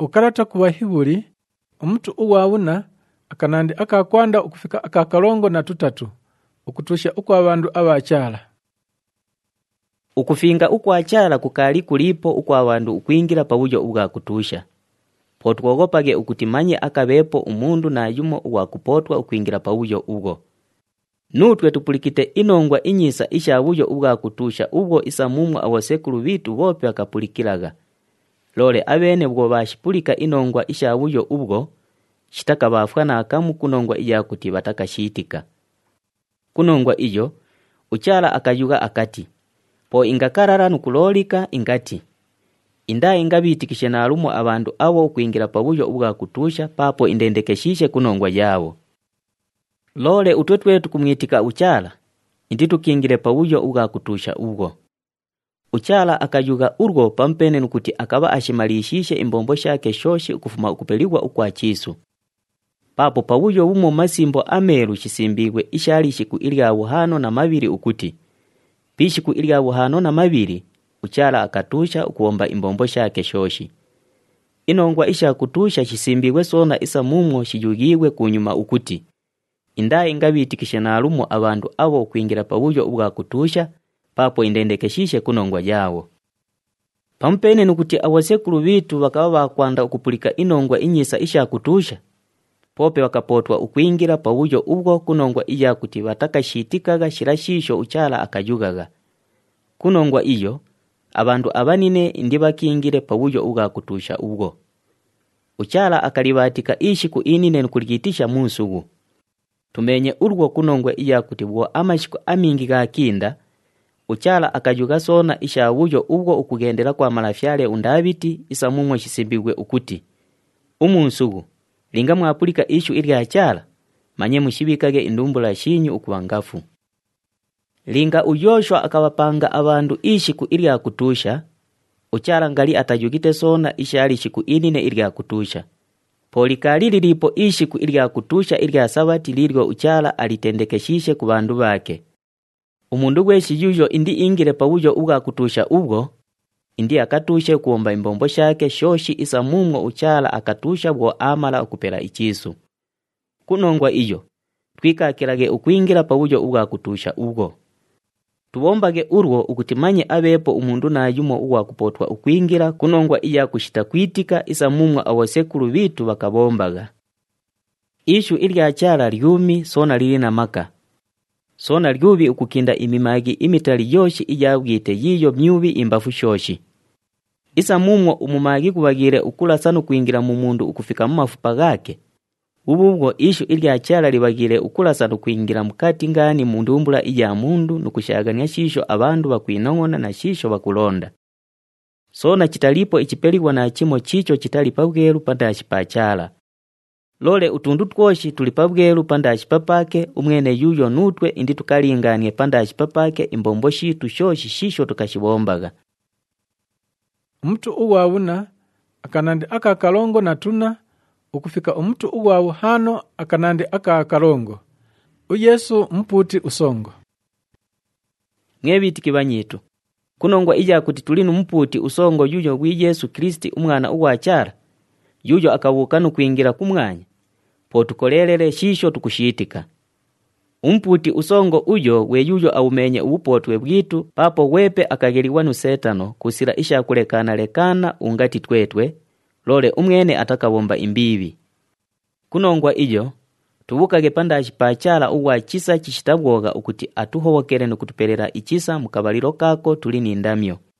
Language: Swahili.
Ukarata kuwahiburi omuntu uwawuna akanandi akakwanda ukufika akakarongo na tutatu ukutusha uko abandu abacyala. Ukufinga ukwacyala kukali kulipo uko abandu ukwingira pabujo ubwakutusha. Potwogopage ukutimanye akabepo umundu na yumo uwakupotwa ukwingira pabujo ubwo. Nutwe tupulikite inongwa inyisa ishabujo ubwakutusha ubwo isamumwa awasekuru bitu bope akapulikilaga. Lole abene bwo bashipulika inongwa ishabujo ubwo shitaka bafwa na akamu kunongwa iya kuti batakashitika. Kunongwa iyo ucyala akayuga akati po ingakarara nukulolika ingati inda ingabitikishe nalumo abandu abo kuingira pabujo ubwakutusha papo indendekeshishe kunongwa yabo. Lole utwetwetu kumwitika ucyala indi tukingire pabujo ubwakutusha ubwo. Ucyala akayuga urwo pampene nukuti akaba ashimalishishe imbombo shake shoshi ukufuma ukupeligwa ukwachisu. Papo pabujo bumo masimbo ameru shisimbigwe ishalishiku ilya buhano na mabiri ukuti pishiku ilya buhano na mabiri ucyala akatusha ukuomba imbombo shake shoshi. Inongwa isha kutusha shisimbigwe sona isa mumwo shijugigwe kunyuma ukuti inda ingabitikishe nalumo abandu abo kuingira pabujo ubwakutusha papo indendekeshishe kunongwa yawo. Pampene nukuti awasekuru bitu bakaba bakwanda ukupulika inongwa inyisa isha kutusha pope wakapotwa ukwingira pabujo ubwo kunongwa iya kuti batakashitikaga shirashisho ucyala akayugaga. Kunongwa iyo abandu abanine indi bakingire pabujo ubwakutusha ubwo. Ucyala akalibatika ishiku inine nukuligitisha munsugu. Tumenye urwo kunongwa iya kuti bwo amashiku amingi gakinda ucyala akayuga sona ishabujo ubwo ukugendera kwa malafyale undabiti isamumwe shisimbigwe ukuti umunsugu linga mwapulika ishu ilya cyala manye mushibikage indumbula shinyu ukuwangafu. Linga uyoshwa akabapanga abandu ishiku ilya kutusha ucyala ngali atajugite sona ishali shiku inine ilya kutusha. Polikali lilipo ishiku ilya kutusha ilya sabati lilyo ucyala alitendekeshishe ku bandu bake. Umundu gweshi yujo indi ingire pabujo ubwakutusha ubwo indi akatushe kuomba imbombo shake shoshi isa mumwo ucyala akatusha bwo amala okupera ichisu. Kunongwa iyo twikakirage ukwingira pabujo ubwakutusha ubwo. Tubombage urwo ukutimanye abepo umundu na yumo uwakupotwa ukwingira kunongwa iya kushita kwitika isa mumwo awasekuru bitu bakabombaga. Ishu ilya cyala lyumi sona lili na maka. Sona lyubi ukukinda imimagi imitali yoshi ijabwite yiyo myubi imbafu shoshi. Isa mumwo umumagi kubagire ukulasa nukwingira mu mundu ukufika mu mafupa gake. Ubwo ishu ilya cyala libagire ukulasa nukwingira mukati ngani mu ndumbula ija mundu nukushaganya shisho abandu bakwinongona na shisho bakulonda. Sona kitalipo ichipeligwa na chimo chicho chitalipabweru pandashi pa cyala. Lole utundu twoshi tulipabweru pandashi papake umwene yuyo nutwe indi tukalinganie pandashi papake imbombo shitu shoshi shisho tukashibombaga. Omuntu uwawuna akanandi akakalongo na tuna ukufika omuntu uwawu hano akanandi akakalongo. Uyesu mputi usongo. Ngebitiki banyitu kunongwa ija kuti tulinu mputi usongo yuyo wi Yesu Kristi umwana uwacyala yuyo akabuka nukwingira kumwanya potukolelele shisho tukushitika. Umputi usongo uyo we yuyo aumenye ubupotwe bwitu papo wepe akageliwa nu Setano kusira isha kulekana lekana ungati twetwe lole umwene atakabomba imbibi. Kunongwa iyo tubukage pandashi pa cyala uwa chisa chishitabwoga ukuti atuhowokere nukutuperera ichisa mukabaliro kako tuli nindamyo.